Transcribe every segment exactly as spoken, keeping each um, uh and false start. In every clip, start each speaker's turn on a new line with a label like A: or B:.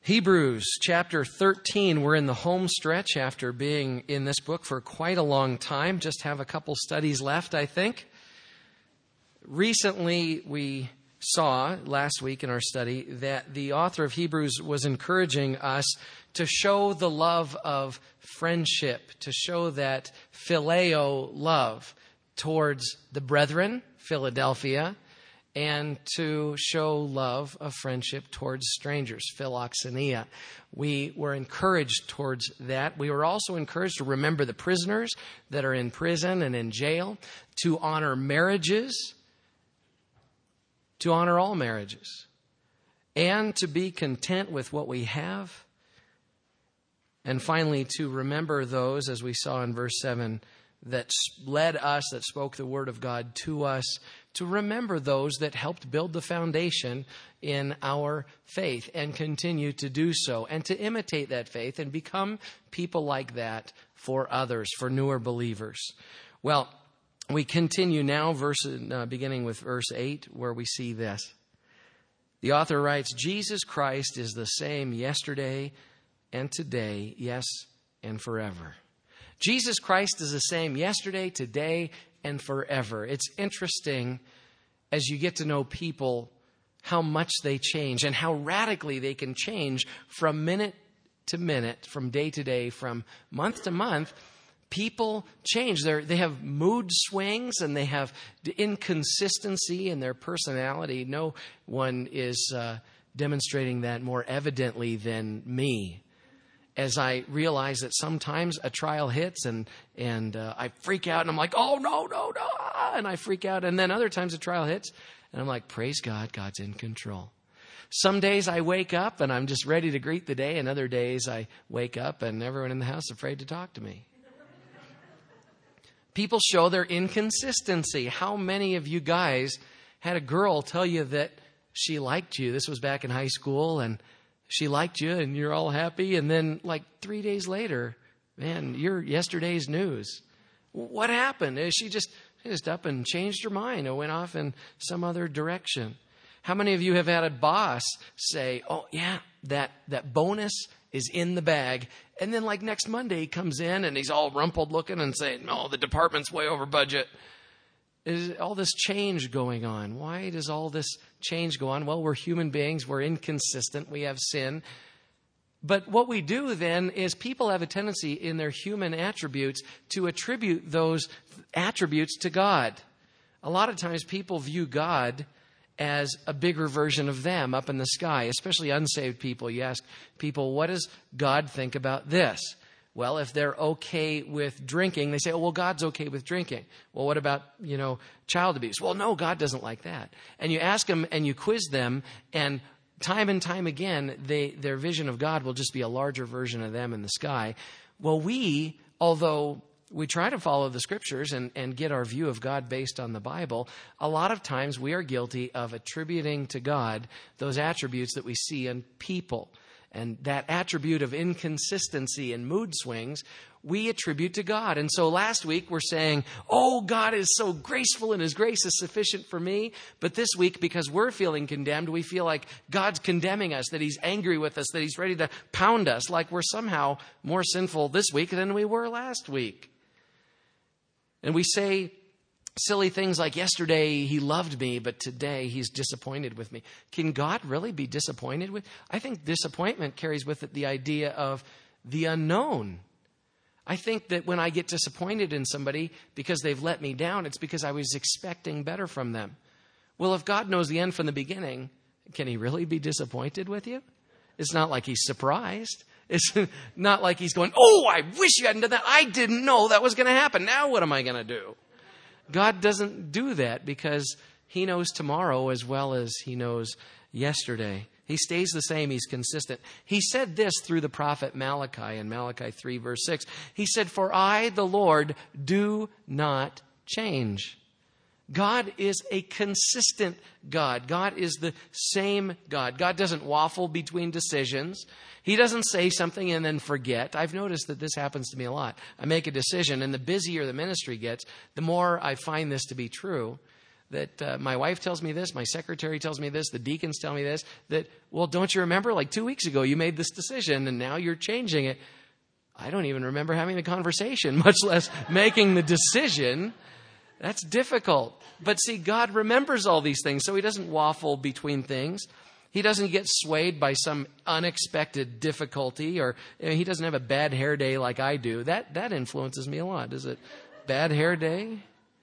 A: Hebrews chapter thirteen, we're in the home stretch after being in this book for quite a long time. Just have a couple studies left, I think. Recently, we saw last week in our study that the author of Hebrews was encouraging us to show the love of friendship, to show that phileo love towards the brethren, Philadelphia, and to show love of friendship towards strangers, philoxenia. We were encouraged towards that. We were also encouraged to remember the prisoners that are in prison and in jail, to honor marriages, to honor all marriages, and to be content with what we have. And finally, to remember those, as we saw in verse seven, that led us, that spoke the word of God to us, to remember those that helped build the foundation in our faith and continue to do so, and to imitate that faith and become people like that for others, for newer believers. Well, we continue now, verse, uh, beginning with verse eight, where we see this. The author writes, Jesus Christ is the same yesterday and today, yes, and forever. Jesus Christ is the same yesterday, today, and forever. It's interesting as you get to know people how much they change and how radically they can change from minute to minute, from day to day, from month to month. People change. They're, they have mood swings and they have inconsistency in their personality. No one is uh, demonstrating that more evidently than me. As I realize that sometimes a trial hits and and uh, I freak out and I'm like, oh, no, no, no, and I freak out. And then other times a trial hits and I'm like, praise God, God's in control. Some days I wake up and I'm just ready to greet the day, and other days I wake up and everyone in the house is afraid to talk to me. People show their inconsistency. How many of you guys had a girl tell you that she liked you? This was back in high school, and she liked you and you're all happy. And then like three days later, man, you're yesterday's news. What happened? She just, she just up and changed her mind or went off in some other direction. How many of you have had a boss say, oh yeah, that, that bonus is in the bag. And then like next Monday he comes in and he's all rumpled looking and saying, oh, the department's way over budget. Is all this change going on? Why does all this change go on? Well, we're human beings. We're inconsistent. We have sin. But what we do then is people have a tendency in their human attributes to attribute those attributes to God. A lot of times people view God as a bigger version of them up in the sky, especially unsaved people. You ask people, what does God think about this? Well, if they're okay with drinking, they say, oh, well, God's okay with drinking. Well, what about, you know, child abuse? Well, no, God doesn't like that. And you ask them and you quiz them, and time and time again, they, their vision of God will just be a larger version of them in the sky. Well, we, although we try to follow the scriptures and, and get our view of God based on the Bible, a lot of times we are guilty of attributing to God those attributes that we see in people. And that attribute of inconsistency and mood swings, we attribute to God. And so last week we're saying, oh, God is so graceful and his grace is sufficient for me. But this week, because we're feeling condemned, we feel like God's condemning us, that he's angry with us, that he's ready to pound us, like we're somehow more sinful this week than we were last week. And we say silly things like, yesterday he loved me, but today he's disappointed with me. Can God really be disappointed with? I think disappointment carries with it the idea of the unknown. I think that when I get disappointed in somebody because they've let me down, it's because I was expecting better from them. Well, if God knows the end from the beginning, can he really be disappointed with you? It's not like he's surprised. It's not like he's going, oh, I wish you hadn't done that. I didn't know that was going to happen. Now what am I going to do? God doesn't do that because he knows tomorrow as well as he knows yesterday. He stays the same. He's consistent. He said this through the prophet Malachi in Malachi three, verse six. He said, for I, the Lord, do not change. God is a consistent God. God is the same God. God doesn't waffle between decisions. He doesn't say something and then forget. I've noticed that this happens to me a lot. I make a decision, and the busier the ministry gets, the more I find this to be true, that uh, my wife tells me this, my secretary tells me this, the deacons tell me this, that, well, don't you remember like two weeks ago you made this decision and now you're changing it. I don't even remember having the conversation, much less making the decision. That's difficult. But see, God remembers all these things, so he doesn't waffle between things. He doesn't get swayed by some unexpected difficulty, or you know, he doesn't have a bad hair day like I do. That that influences me a lot. Is it bad hair day?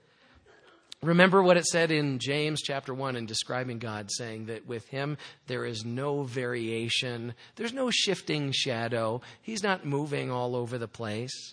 A: Remember what it said in James chapter one in describing God, saying that with him there is no variation. There's no shifting shadow. He's not moving all over the place.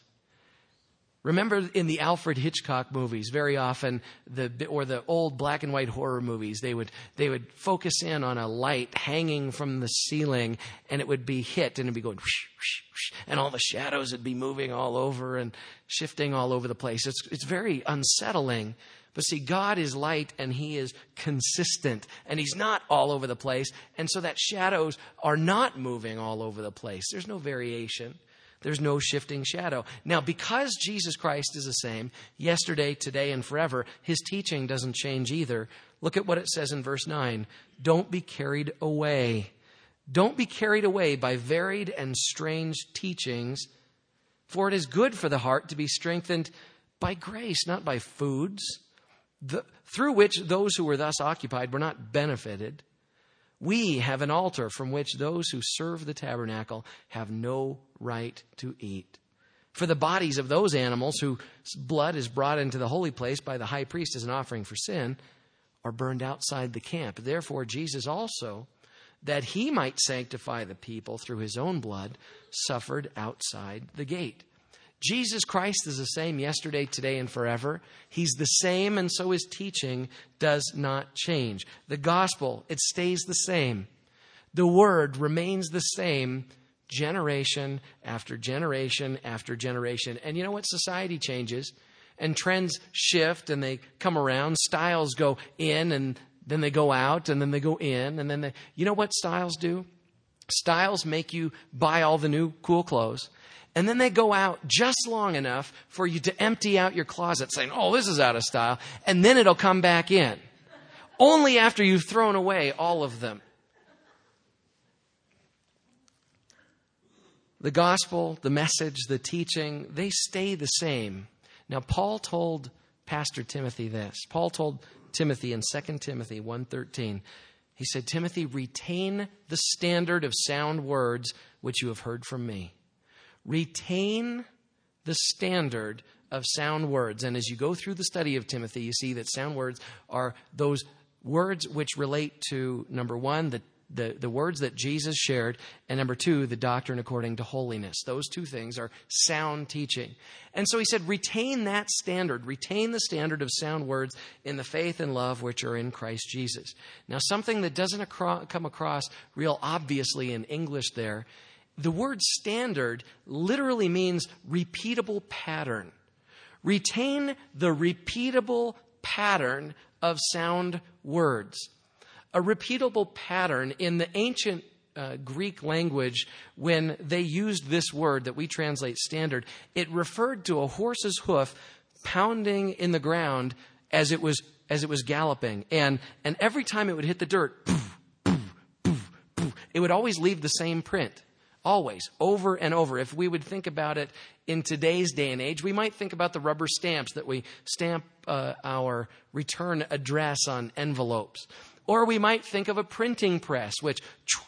A: Remember in the Alfred Hitchcock movies, very often, the or the old black and white horror movies, they would they would focus in on a light hanging from the ceiling, and it would be hit, and it'd be going whoosh, whoosh, whoosh, and all the shadows would be moving all over and shifting all over the place. It's it's very unsettling. But see, God is light and he is consistent and he's not all over the place. And so that shadows are not moving all over the place. There's no variation. There's no shifting shadow. Now, because Jesus Christ is the same yesterday, today, and forever, his teaching doesn't change either. Look at what it says in verse nine. Don't be carried away. Don't be carried away by varied and strange teachings, for it is good for the heart to be strengthened by grace, not by foods, the, through which those who were thus occupied were not benefited. We have an altar from which those who serve the tabernacle have no right to eat. For the bodies of those animals whose blood is brought into the holy place by the high priest as an offering for sin are burned outside the camp. Therefore, Jesus also, that he might sanctify the people through his own blood, suffered outside the gate. Jesus Christ is the same yesterday, today, and forever. He's the same, and so his teaching does not change. The gospel, it stays the same. The word remains the same generation after generation after generation. And you know what? Society changes, and trends shift, and they come around. Styles go in, and then they go out, and then they go in, and then they... You know what styles do? Styles make you buy all the new cool clothes. And then they go out just long enough for you to empty out your closet saying, oh, this is out of style. And then it'll come back in. Only after you've thrown away all of them. The gospel, the message, the teaching, they stay the same. Now, Paul told Pastor Timothy this. Paul told Timothy in Second Timothy one thirteen. He said, Timothy, retain the standard of sound words which you have heard from me. Retain the standard of sound words. And as you go through the study of Timothy, you see that sound words are those words which relate to, number one, the, the, the words that Jesus shared, and number two, the doctrine according to holiness. Those two things are sound teaching. And so he said, retain that standard. Retain the standard of sound words in the faith and love which are in Christ Jesus. Now, something that doesn't acro- come across real obviously in English there, the word standard literally means repeatable pattern. Retain the repeatable pattern of sound words. A repeatable pattern in the ancient uh, Greek language, when they used this word that we translate standard, it referred to a horse's hoof pounding in the ground as it was as it was galloping. And, and every time it would hit the dirt, poof, poof, poof, poof, it would always leave the same print. Always, over and over. If we would think about it in today's day and age, we might think about the rubber stamps that we stamp uh, our return address on envelopes. Or we might think of a printing press, which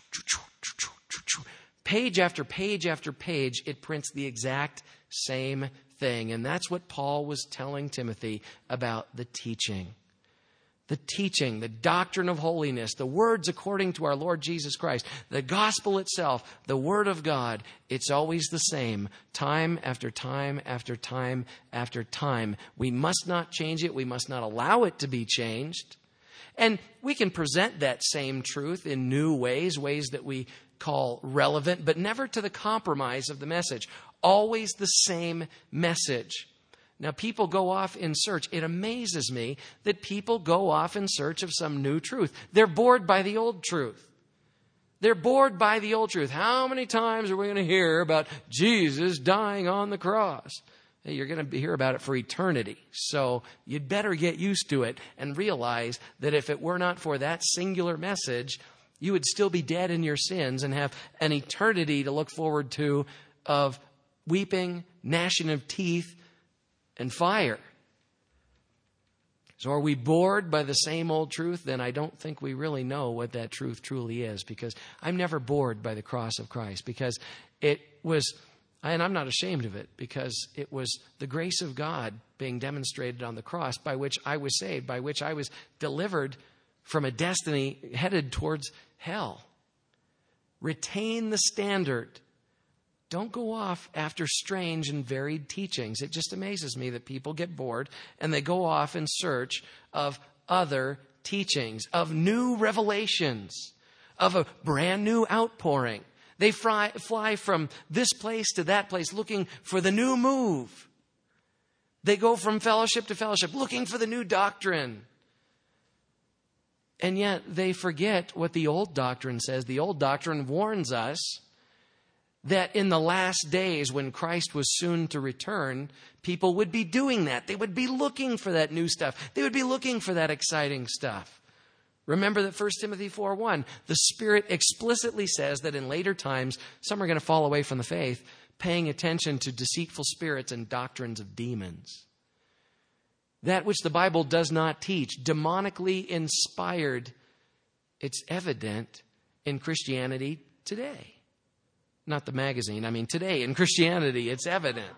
A: page after page after page, it prints the exact same thing. And that's what Paul was telling Timothy about the teaching. The teaching, the doctrine of holiness, the words according to our Lord Jesus Christ, the gospel itself, the word of God, it's always the same, time after time after time after time. We must not change it. We must not allow it to be changed. And we can present that same truth in new ways, ways that we call relevant, but never to the compromise of the message. Always the same message. Now, people go off in search. It amazes me that people go off in search of some new truth. They're bored by the old truth. They're bored by the old truth. How many times are we going to hear about Jesus dying on the cross? you're going to hear about it for eternity. So you'd better get used to it and realize that if it were not for that singular message, you would still be dead in your sins and have an eternity to look forward to of weeping, gnashing of teeth, and fire. So are we bored by the same old truth? Then I don't think we really know what that truth truly is, because I'm never bored by the cross of Christ, because it was, and I'm not ashamed of it, because it was the grace of God being demonstrated on the cross by which I was saved, by which I was delivered from a destiny headed towards hell. Retain the standard. Don't go off after strange and varied teachings. It just amazes me that people get bored and they go off in search of other teachings, of new revelations, of a brand new outpouring. They fly, fly from this place to that place looking for the new move. They go from fellowship to fellowship looking for the new doctrine. And yet they forget what the old doctrine says. The old doctrine warns us that in the last days, when Christ was soon to return, people would be doing that. They would be looking for that new stuff. They would be looking for that exciting stuff. Remember that First Timothy four one, the Spirit explicitly says that in later times, some are going to fall away from the faith, paying attention to deceitful spirits and doctrines of demons. That which the Bible does not teach, demonically inspired, it's evident in Christianity today. Not the magazine. I mean, today in Christianity, it's evident.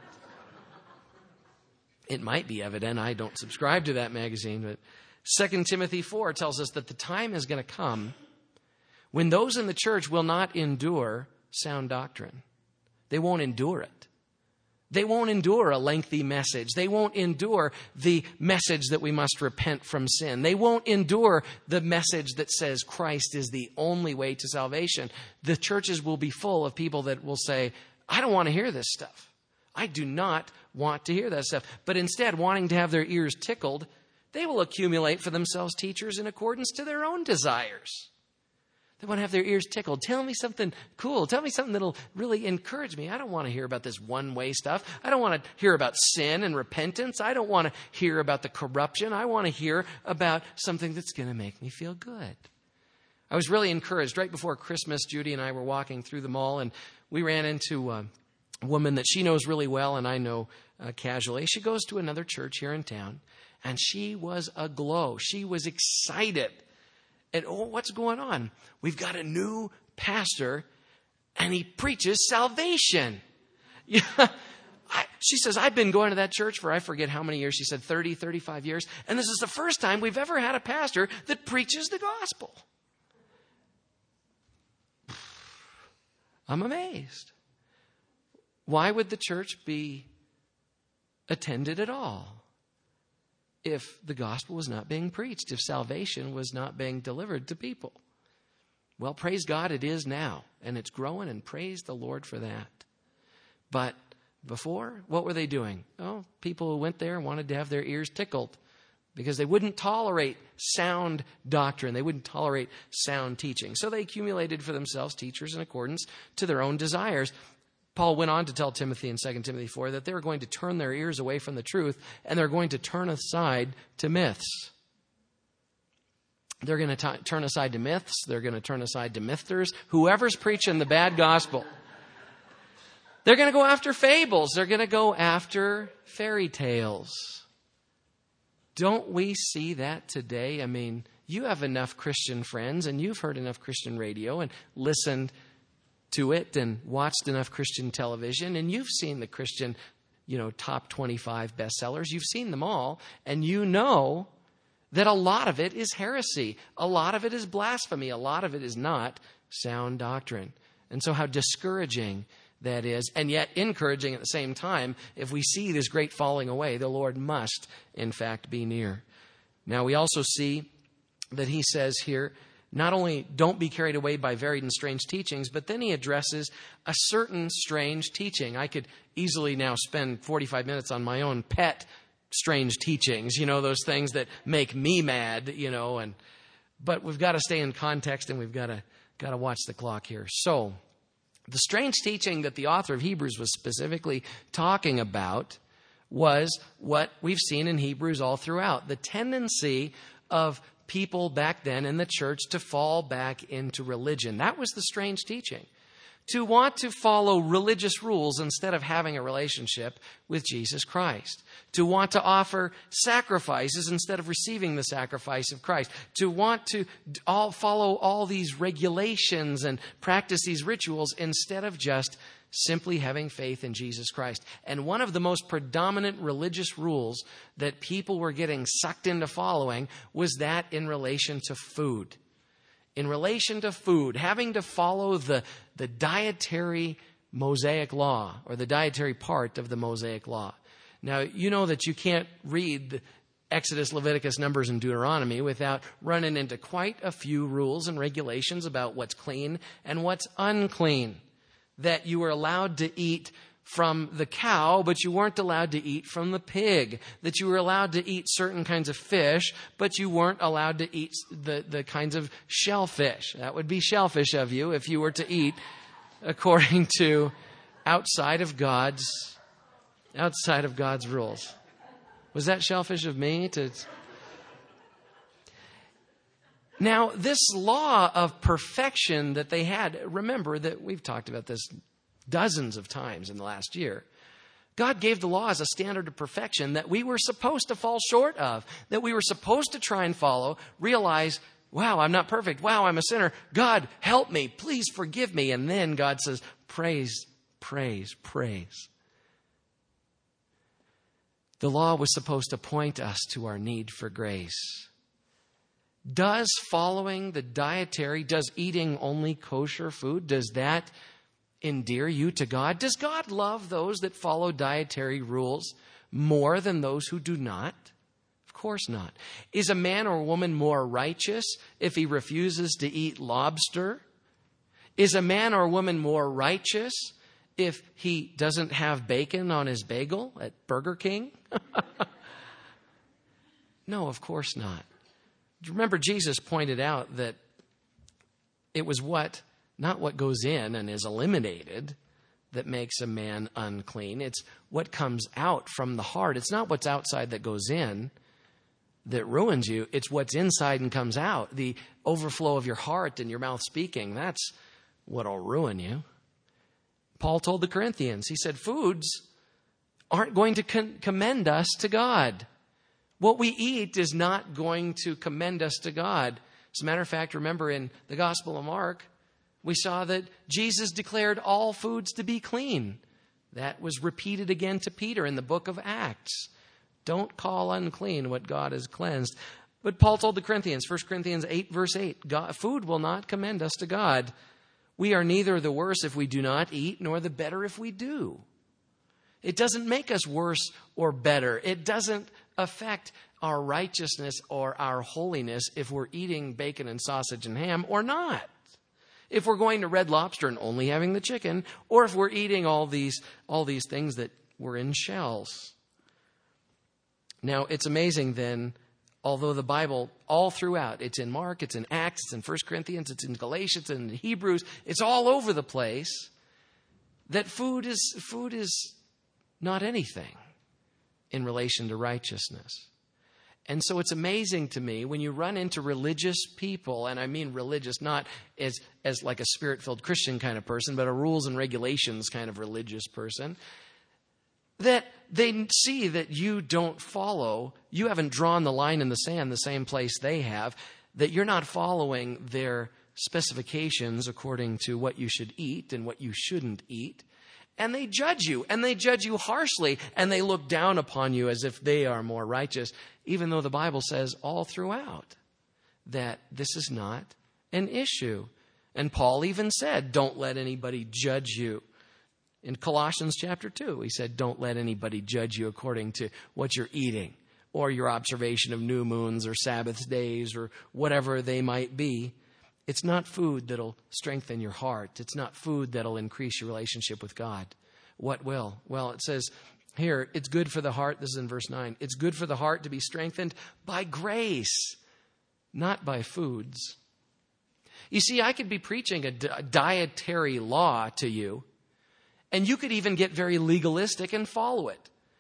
A: It might be evident. I don't subscribe to that magazine. But Second Timothy four tells us that the time is going to come when those in the church will not endure sound doctrine. They won't endure it. They won't endure a lengthy message. They won't endure the message that we must repent from sin. They won't endure the message that says Christ is the only way to salvation. The churches will be full of people that will say, I don't want to hear this stuff. I do not want to hear that stuff. But instead, wanting to have their ears tickled, they will accumulate for themselves teachers in accordance to their own desires. They want to have their ears tickled. Tell me something cool. Tell me something that'll really encourage me. I don't want to hear about this one-way stuff. I don't want to hear about sin and repentance. I don't want to hear about the corruption. I want to hear about something that's going to make me feel good. I was really encouraged. Right before Christmas, Judy and I were walking through the mall, and we ran into a woman that she knows really well, and I know uh, casually. She goes to another church here in town, and she was aglow. She was excited. And oh, what's going on? We've got a new pastor, and he preaches salvation. Yeah, I, she says, I've been going to that church for I forget how many years. She said thirty, thirty-five years. And this is the first time we've ever had a pastor that preaches the gospel. I'm amazed. Why would the church be attended at all if the gospel was not being preached, if salvation was not being delivered to people? Well, praise God, it is now, and it's growing, and praise the Lord for that. But before, what were they doing? Oh, people who went there wanted to have their ears tickled because they wouldn't tolerate sound doctrine. They wouldn't tolerate sound teaching. So they accumulated for themselves teachers in accordance to their own desires. Paul went on to tell Timothy in Second Timothy four that they're going to turn their ears away from the truth, and they're going to turn aside to myths. They're going to t- turn aside to myths. They're going to turn aside to mythsters. Whoever's preaching the bad gospel. They're going to go after fables. They're going to go after fairy tales. Don't we see that today? I mean, you have enough Christian friends, and you've heard enough Christian radio and listened to it and watched enough Christian television, and you've seen the Christian, you know, top twenty-five bestsellers. You've seen them all, and you know that a lot of it is heresy. A lot of it is blasphemy. A lot of it is not sound doctrine. And so how discouraging that is, and yet encouraging at the same time. If we see this great falling away, the Lord must, in fact, be near. Now, we also see that he says here, not only don't be carried away by varied and strange teachings, but then he addresses a certain strange teaching. I could easily now spend forty-five minutes on my own pet strange teachings, you know, those things that make me mad, you know, and but we've got to stay in context, and we've got to got to watch the clock here. So the strange teaching that the author of Hebrews was specifically talking about was what we've seen in Hebrews all throughout. The tendency of people back then in the church to fall back into religion. That was the strange teaching. To want to follow religious rules instead of having a relationship with Jesus Christ. To want to offer sacrifices instead of receiving the sacrifice of Christ. To want to all follow all these regulations and practice these rituals instead of just simply having faith in Jesus Christ. And one of the most predominant religious rules that people were getting sucked into following was that in relation to food. In relation to food, having to follow the, the dietary Mosaic law, or the dietary part of the Mosaic law. Now, you know that you can't read Exodus, Leviticus, Numbers, and Deuteronomy without running into quite a few rules and regulations about what's clean and what's unclean. That you were allowed to eat from the cow, but you weren't allowed to eat from the pig. That you were allowed to eat certain kinds of fish, but you weren't allowed to eat the, the kinds of shellfish. That would be shellfish of you if you were to eat according to outside of God's outside of God's rules. Was that shellfish of me? To Now, this law of perfection that they had, remember that we've talked about this dozens of times in the last year. God gave the law as a standard of perfection that we were supposed to fall short of, that we were supposed to try and follow, realize, wow, I'm not perfect. Wow, I'm a sinner. God, help me. Please forgive me. And then God says, praise, praise, praise. The law was supposed to point us to our need for grace. Does following the dietary, does eating only kosher food, does that endear you to God? Does God love those that follow dietary rules more than those who do not? Of course not. Is a man or woman more righteous if he refuses to eat lobster? Is a man or woman more righteous if he doesn't have bacon on his bagel at Burger King? No, of course not. Remember, Jesus pointed out that it was what, not what goes in and is eliminated that makes a man unclean. It's what comes out from the heart. It's not what's outside that goes in that ruins you. It's what's inside and comes out. The overflow of your heart and your mouth speaking, that's what'll ruin you. Paul told the Corinthians, he said, foods aren't going to con- commend us to God. What we eat is not going to commend us to God. As a matter of fact, remember in the Gospel of Mark, we saw that Jesus declared all foods to be clean. That was repeated again to Peter in the book of Acts. Don't call unclean what God has cleansed. But Paul told the Corinthians, First Corinthians eight, verse eight, God, food will not commend us to God. We are neither the worse if we do not eat, nor the better if we do. It doesn't make us worse or better. It doesn't affect our righteousness or our holiness if we're eating bacon and sausage and ham or not. If we're going to Red Lobster and only having the chicken, or if we're eating all these all these things that were in shells. Now, it's amazing then, although the Bible all throughout, it's in Mark, it's in Acts, it's in First Corinthians, it's in Galatians, it's in Hebrews, it's all over the place, that food is food is not anything in relation to righteousness. And so it's amazing to me when you run into religious people, and I mean religious not as, as like a spirit-filled Christian kind of person, but a rules and regulations kind of religious person, that they see that you don't follow, you haven't drawn the line in the sand the same place they have, that you're not following their specifications according to what you should eat and what you shouldn't eat. And they judge you, and they judge you harshly, and they look down upon you as if they are more righteous, even though the Bible says all throughout that this is not an issue. And Paul even said, don't let anybody judge you. In Colossians chapter two, he said, don't let anybody judge you according to what you're eating or your observation of new moons or Sabbath days or whatever they might be. It's not food that'll strengthen your heart. It's not food that'll increase your relationship with God. What will? Well, it says here, it's good for the heart. This is in verse nine. It's good for the heart to be strengthened by grace, not by foods. You see, I could be preaching a, di- a dietary law to you, and you could even get very legalistic and follow it.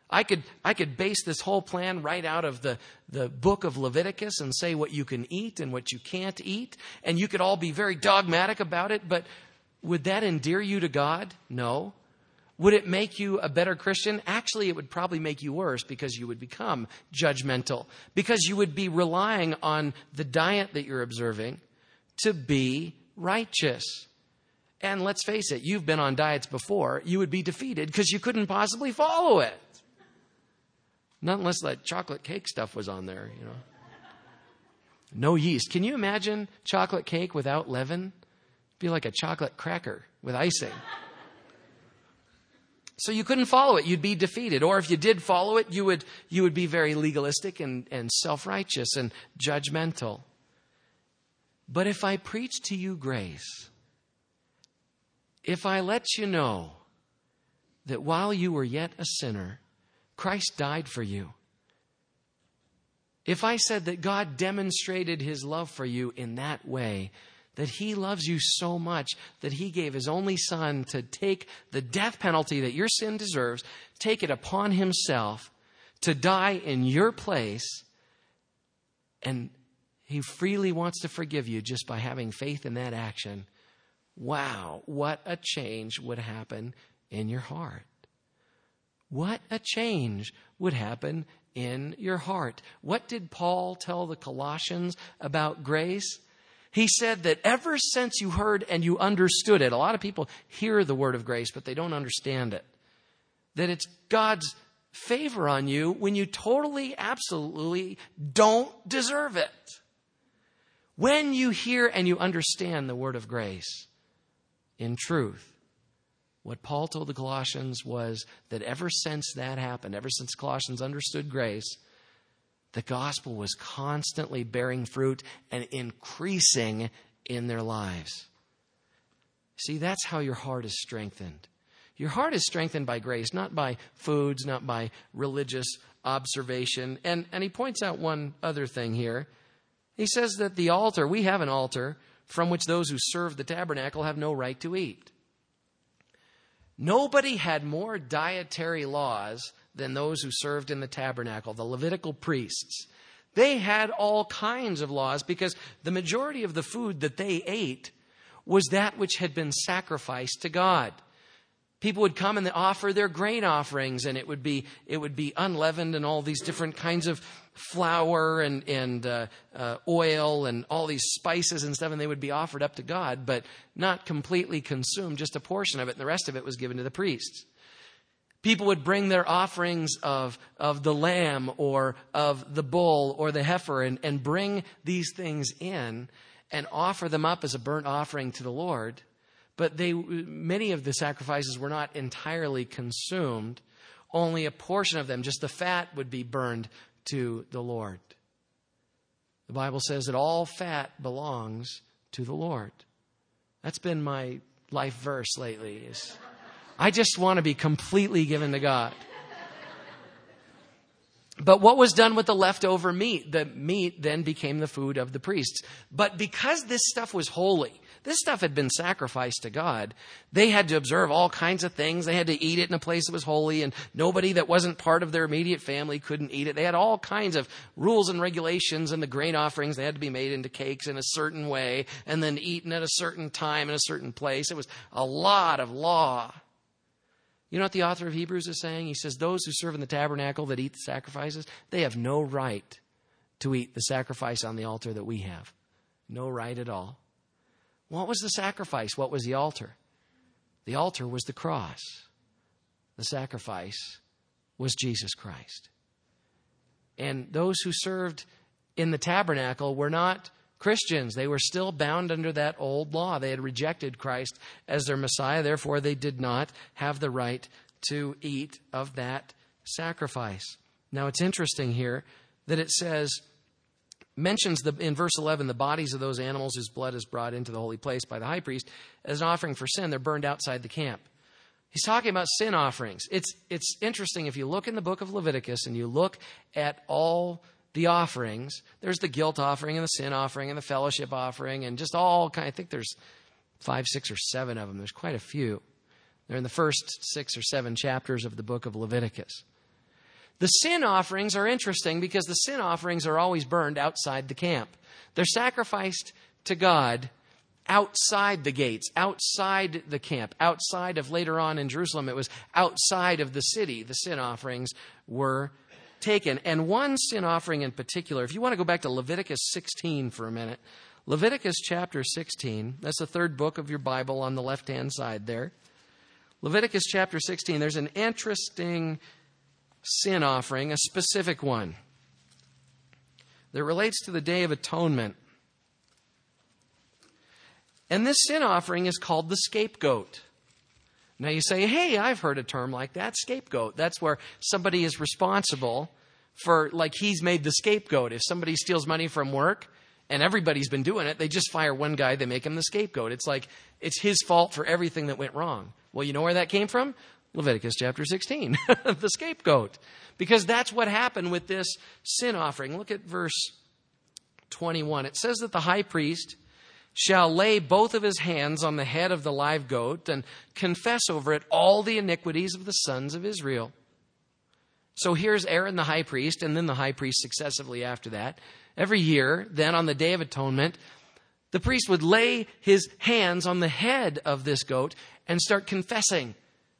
A: I could I could base this whole plan right out of the, the book of Leviticus and say what you can eat and what you can't eat. And you could all be very dogmatic about it. But would that endear you to God? No. Would it make you a better Christian? Actually, it would probably make you worse because you would become judgmental. Because you would be relying on the diet that you're observing to be righteous. And let's face it, you've been on diets before. You would be defeated because you couldn't possibly follow it. Not unless that chocolate cake stuff was on there, you know. No yeast. Can you imagine chocolate cake without leaven? It'd be like a chocolate cracker with icing. So you couldn't follow it. You'd be defeated. Or if you did follow it, you would you would be very legalistic and, and self-righteous and judgmental. But if I preach to you grace, if I let you know that while you were yet a sinner, Christ died for you. If I said that God demonstrated his love for you in that way, that he loves you so much that he gave his only son to take the death penalty that your sin deserves, take it upon himself to die in your place, and he freely wants to forgive you just by having faith in that action. Wow, what a change would happen in your heart. What a change would happen in your heart. What did Paul tell the Colossians about grace? He said that ever since you heard and you understood it, a lot of people hear the word of grace, but they don't understand it. That it's God's favor on you when you totally, absolutely don't deserve it. When you hear and you understand the word of grace in truth, what Paul told the Colossians was that ever since that happened, ever since Colossians understood grace, the gospel was constantly bearing fruit and increasing in their lives. See, that's how your heart is strengthened. Your heart is strengthened by grace, not by foods, not by religious observation. And, and he points out one other thing here. He says that the altar, we have an altar from which those who serve the tabernacle have no right to eat. Nobody had more dietary laws than those who served in the tabernacle, the Levitical priests. They had all kinds of laws because the majority of the food that they ate was that which had been sacrificed to God. People would come and they offer their grain offerings, and it would be it would be unleavened and all these different kinds of flour and and uh, uh, oil and all these spices and stuff, and they would be offered up to God, but not completely consumed, just a portion of it, and the rest of it was given to the priests. People would bring their offerings of, of the lamb or of the bull or the heifer and, and bring these things in and offer them up as a burnt offering to the Lord. But they, many of the sacrifices were not entirely consumed. Only a portion of them, just the fat, would be burned to the Lord. The Bible says that all fat belongs to the Lord. That's been my life verse lately. Is I just want to be completely given to God. But what was done with the leftover meat? The meat then became the food of the priests. But because this stuff was holy, this stuff had been sacrificed to God, they had to observe all kinds of things. They had to eat it in a place that was holy, and nobody that wasn't part of their immediate family couldn't eat it. They had all kinds of rules and regulations, and the grain offerings, they had to be made into cakes in a certain way and then eaten at a certain time in a certain place. It was a lot of law. You know what the author of Hebrews is saying? He says, those who serve in the tabernacle that eat the sacrifices, they have no right to eat the sacrifice on the altar that we have. No right at all. What was the sacrifice? What was the altar? The altar was the cross. The sacrifice was Jesus Christ. And those who served in the tabernacle were not Christians. They were still bound under that old law. They had rejected Christ as their Messiah. Therefore, they did not have the right to eat of that sacrifice. Now, it's interesting here that it says, mentions the, in verse eleven, the bodies of those animals whose blood is brought into the holy place by the high priest as an offering for sin. They're burned outside the camp. He's talking about sin offerings. It's, it's interesting. If you look in the book of Leviticus and you look at all the offerings, there's the guilt offering and the sin offering and the fellowship offering and just all kind. I think there's five, six, or seven of them. There's quite a few. They're in the first six or seven chapters of the book of Leviticus. The sin offerings are interesting because the sin offerings are always burned outside the camp. They're sacrificed to God outside the gates, outside the camp, outside of, later on in Jerusalem, it was outside of the city. The sin offerings were taken. And one sin offering in particular, if you want to go back to Leviticus sixteen for a minute, Leviticus chapter sixteen, that's the third book of your Bible on the left-hand side there. Leviticus chapter sixteen, there's an interesting sin offering, a specific one, that relates to the Day of Atonement. And this sin offering is called the scapegoat. Now you say, hey, I've heard a term like that, scapegoat. That's where somebody is responsible for, like he's made the scapegoat. If somebody steals money from work and everybody's been doing it, they just fire one guy, they make him the scapegoat. It's like it's his fault for everything that went wrong. Well, you know where that came from? Leviticus chapter sixteen, the scapegoat. Because that's what happened with this sin offering. Look at verse twenty-one. It says that the high priest shall lay both of his hands on the head of the live goat and confess over it all the iniquities of the sons of Israel. So here's Aaron the high priest, and then the high priest successively after that. Every year, then on the Day of Atonement, the priest would lay his hands on the head of this goat and start confessing.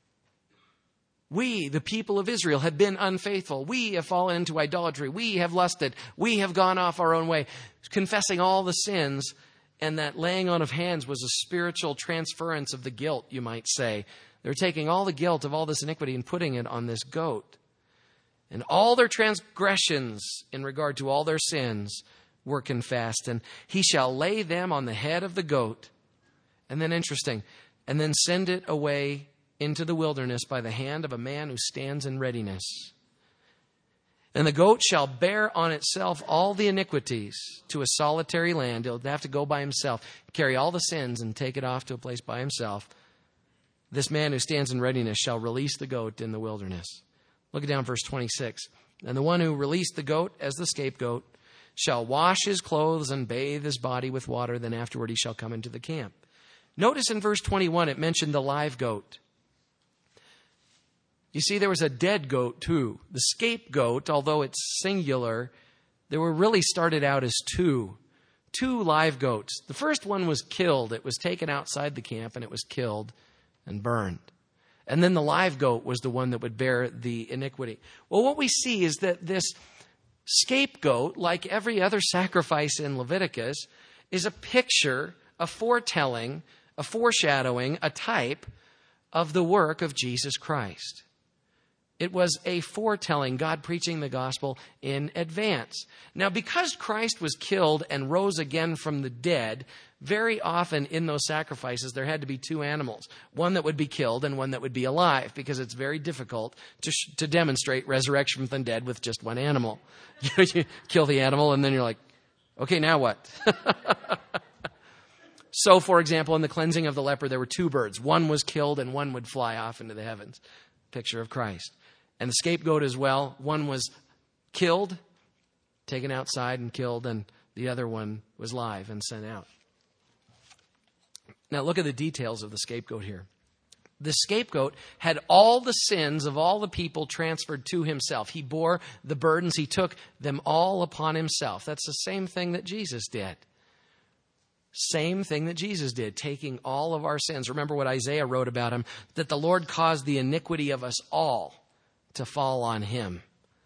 A: We, the people of Israel, have been unfaithful. We have fallen into idolatry. We have lusted. We have gone off our own way. Confessing all the sins. And that laying on of hands was a spiritual transference of the guilt, you might say. They're taking all the guilt of all this iniquity and putting it on this goat. And all their transgressions in regard to all their sins were confessed. And he shall lay them on the head of the goat. And then interesting. And then send it away into the wilderness by the hand of a man who stands in readiness. And the goat shall bear on itself all the iniquities to a solitary land. He'll have to go by himself, carry all the sins and take it off to a place by himself. This man who stands in readiness shall release the goat in the wilderness. Look down verse twenty-six. And the one who released the goat as the scapegoat shall wash his clothes and bathe his body with water. Then afterward he shall come into the camp. Notice in verse twenty-one it mentioned the live goat. You see, there was a dead goat too. The scapegoat, although it's singular, they were really started out as two. Two live goats. The first one was killed. It was taken outside the camp and it was killed and burned. And then the live goat was the one that would bear the iniquity. Well, what we see is that this scapegoat, like every other sacrifice in Leviticus, is a picture, a foretelling, a foreshadowing, a type of the work of Jesus Christ. It was a foretelling, God preaching the gospel in advance. Now, because Christ was killed and rose again from the dead, very often in those sacrifices, there had to be two animals. One that would be killed and one that would be alive, because it's very difficult to sh- to demonstrate resurrection from the dead with just one animal. You, you kill the animal and then you're like, okay, now what? So, for example, in the cleansing of the leper, there were two birds. One was killed and one would fly off into the heavens. Picture of Christ. And the scapegoat as well. One was killed, taken outside and killed, and the other one was live and sent out. Now look at the details of the scapegoat here. The scapegoat had all the sins of all the people transferred to himself. He bore the burdens. He took them all upon himself. That's the same thing that Jesus did. Same thing that Jesus did, taking all of our sins. Remember what Isaiah wrote about him, that the Lord caused the iniquity of us all to fall on him.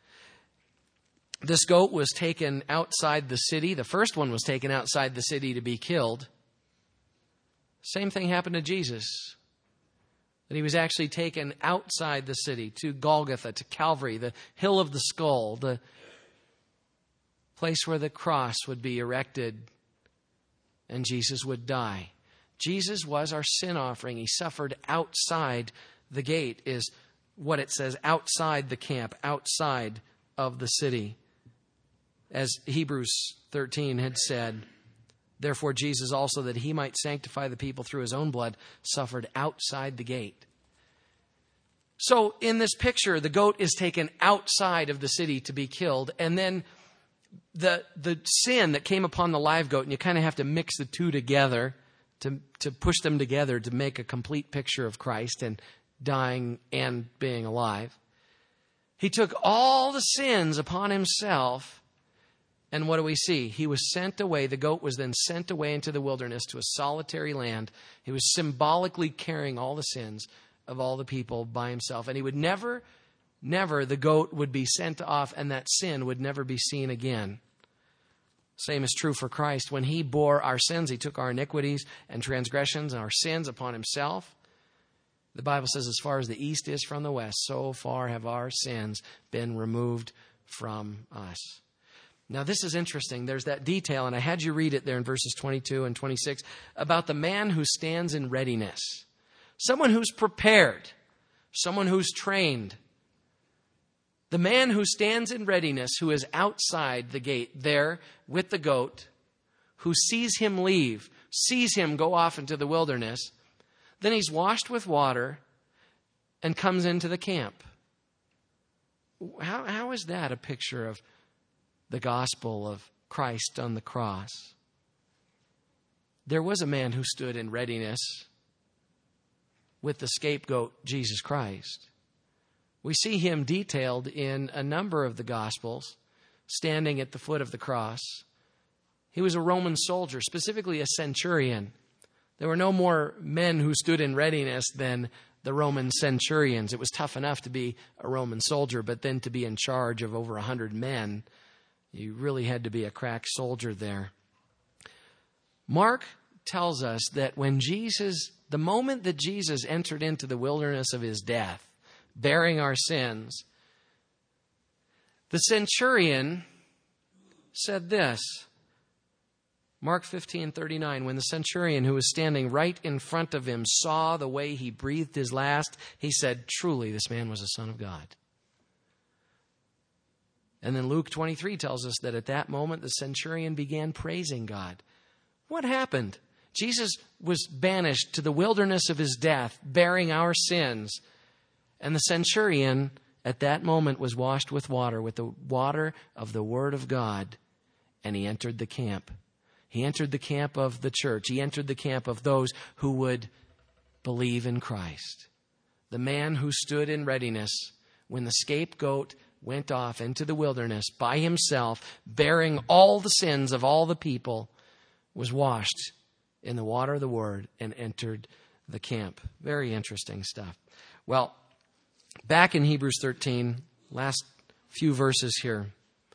A: This goat was taken outside the city. The first one was taken outside the city to be killed. Same thing happened to Jesus. That he was actually taken outside the city to Golgotha, to Calvary, the hill of the skull, the place where the cross would be erected and Jesus would die. Jesus was our sin offering. He suffered outside the gate, is what it says, outside the camp, outside of the city. As Hebrews thirteen had said, therefore Jesus also, that he might sanctify the people through his own blood, suffered outside the gate. So in this picture, the goat is taken outside of the city to be killed, and then the the sin that came upon the live goat, and you kind of have to mix the two together to, to push them together to make a complete picture of Christ and dying and being alive. He took all the sins upon himself. And what do we see? He was sent away. The goat was then sent away into the wilderness to a solitary land. He was symbolically carrying all the sins of all the people by himself. And he would never, never, the goat would be sent off, and that sin would never be seen again. Same is true for Christ. When he bore our sins, he took our iniquities and transgressions and our sins upon himself. The Bible says, as far as the east is from the west, so far have our sins been removed from us. Now, this is interesting. There's that detail, and I had you read it there in verses twenty-two and twenty-six, about the man who stands in readiness. Someone who's prepared. Someone who's trained. The man who stands in readiness, who is outside the gate there with the goat, who sees him leave, sees him go off into the wilderness, then he's washed with water and comes into the camp. How, how is that a picture of the gospel of Christ on the cross? There was a man who stood in readiness with the scapegoat, Jesus Christ. We see him detailed in a number of the Gospels, standing at the foot of the cross. He was a Roman soldier, specifically a centurion. There were no more men who stood in readiness than the Roman centurions. It was tough enough to be a Roman soldier, but then to be in charge of over a hundred men, you really had to be a crack soldier there. Mark tells us that when Jesus, the moment that Jesus entered into the wilderness of his death, bearing our sins, the centurion said this. Mark fifteen thirty-nine, when the centurion who was standing right in front of him saw the way he breathed his last, he said, truly, this man was a son of God. And then Luke twenty-three tells us that at that moment, the centurion began praising God. What happened? Jesus was banished to the wilderness of his death, bearing our sins. And the centurion at that moment was washed with water, with the water of the Word of God. And he entered the camp. He entered the camp of the church. He entered the camp of those who would believe in Christ. The man who stood in readiness when the scapegoat went off into the wilderness by himself, bearing all the sins of all the people, was washed in the water of the Word and entered the camp. Very interesting stuff. Well, back in Hebrews thirteen, last few verses here.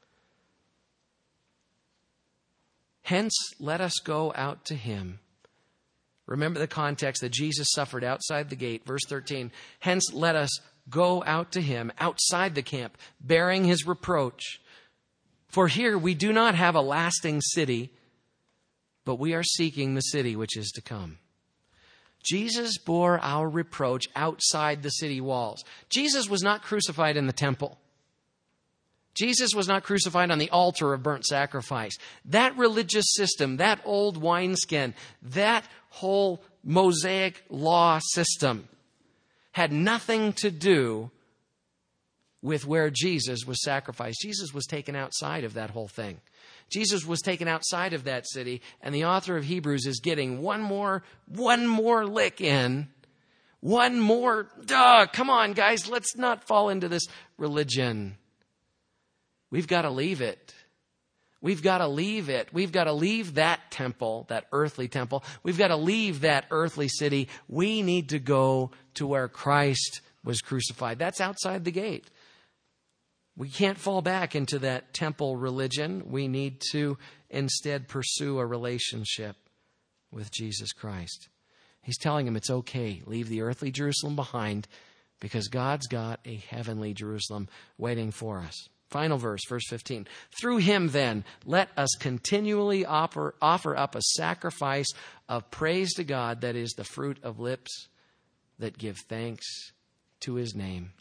A: Hence, let us go out to him. Remember the context that Jesus suffered outside the gate. Verse thirteen, hence, let us go out to him outside the camp, bearing his reproach. For here we do not have a lasting city, but we are seeking the city which is to come. Jesus bore our reproach outside the city walls. Jesus was not crucified in the temple. Jesus was not crucified on the altar of burnt sacrifice. That religious system, that old wineskin, that whole Mosaic law system had nothing to do with where Jesus was sacrificed. Jesus was taken outside of that whole thing. Jesus was taken outside of that city, and the author of Hebrews is getting one more, one more lick in. One more, duh, come on, guys, let's not fall into this religion. We've got to leave it. We've got to leave it. We've got to leave that temple, that earthly temple. We've got to leave that earthly city. We need to go to where Christ was crucified. That's outside the gate. We can't fall back into that temple religion. We need to instead pursue a relationship with Jesus Christ. He's telling him it's okay. Leave the earthly Jerusalem behind because God's got a heavenly Jerusalem waiting for us. Final verse, verse fifteen. Through him then, let us continually offer, offer up a sacrifice of praise to God, that is the fruit of lips that give thanks to his name.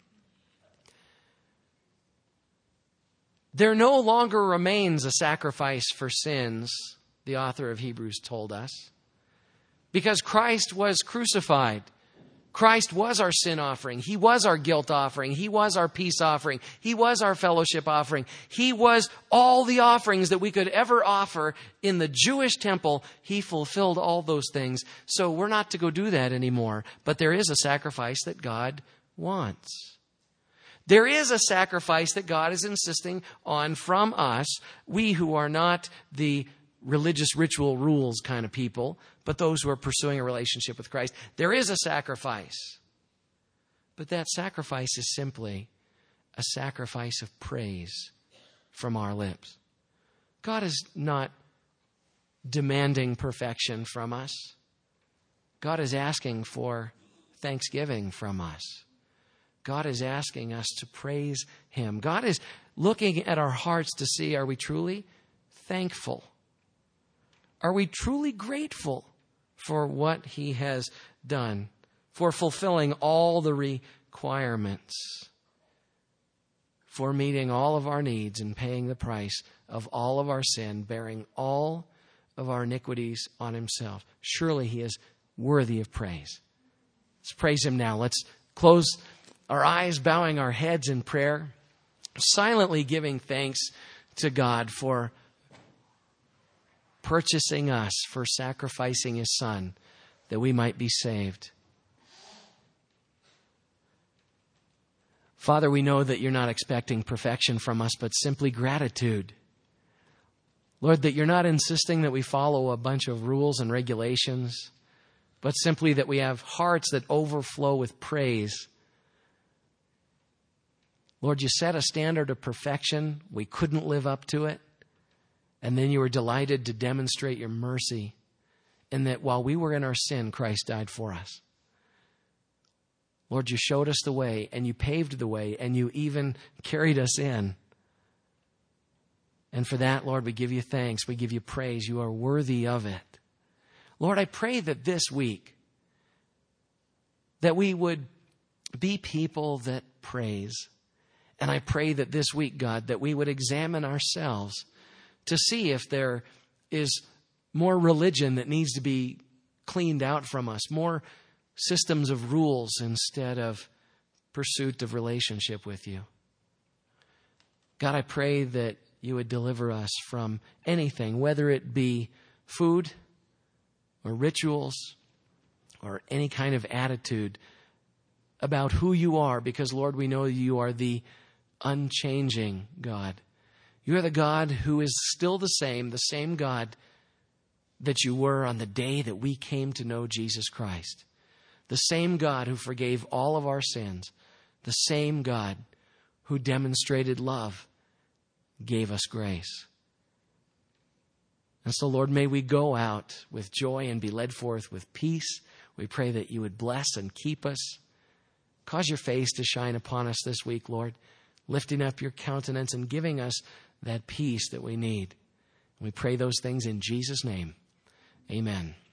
A: There no longer remains a sacrifice for sins, the author of Hebrews told us, because Christ was crucified. Christ was our sin offering. He was our guilt offering. He was our peace offering. He was our fellowship offering. He was all the offerings that we could ever offer in the Jewish temple. He fulfilled all those things. So we're not to go do that anymore. But there is a sacrifice that God wants. There is a sacrifice that God is insisting on from us, we who are not the religious ritual rules kind of people, but those who are pursuing a relationship with Christ. There is a sacrifice. But that sacrifice is simply a sacrifice of praise from our lips. God is not demanding perfection from us. God is asking for thanksgiving from us. God is asking us to praise Him. God is looking at our hearts to see, are we truly thankful? Are we truly grateful for what He has done, for fulfilling all the requirements, for meeting all of our needs and paying the price of all of our sin, bearing all of our iniquities on Himself? Surely He is worthy of praise. Let's praise Him now. Let's close our eyes, bowing our heads in prayer, silently giving thanks to God for purchasing us, for sacrificing His Son, that we might be saved. Father, we know that You're not expecting perfection from us, but simply gratitude. Lord, that You're not insisting that we follow a bunch of rules and regulations, but simply that we have hearts that overflow with praise. Lord, You set a standard of perfection. We couldn't live up to it. And then You were delighted to demonstrate Your mercy, in that while we were in our sin, Christ died for us. Lord, You showed us the way, and You paved the way, and You even carried us in. And for that, Lord, we give You thanks. We give You praise. You are worthy of it. Lord, I pray that this week, that we would be people that praise. And I pray that this week, God, that we would examine ourselves to see if there is more religion that needs to be cleaned out from us, more systems of rules instead of pursuit of relationship with You. God, I pray that You would deliver us from anything, whether it be food or rituals or any kind of attitude about who You are, because, Lord, we know You are the unchanging God. You are the God who is still the same, the same God that You were on the day that we came to know Jesus Christ. The same God who forgave all of our sins. The same God who demonstrated love, gave us grace. And so, Lord, may we go out with joy and be led forth with peace. We pray that You would bless and keep us. Cause Your face to shine upon us this week, Lord, lifting up Your countenance and giving us that peace that we need. We pray those things in Jesus' name. Amen.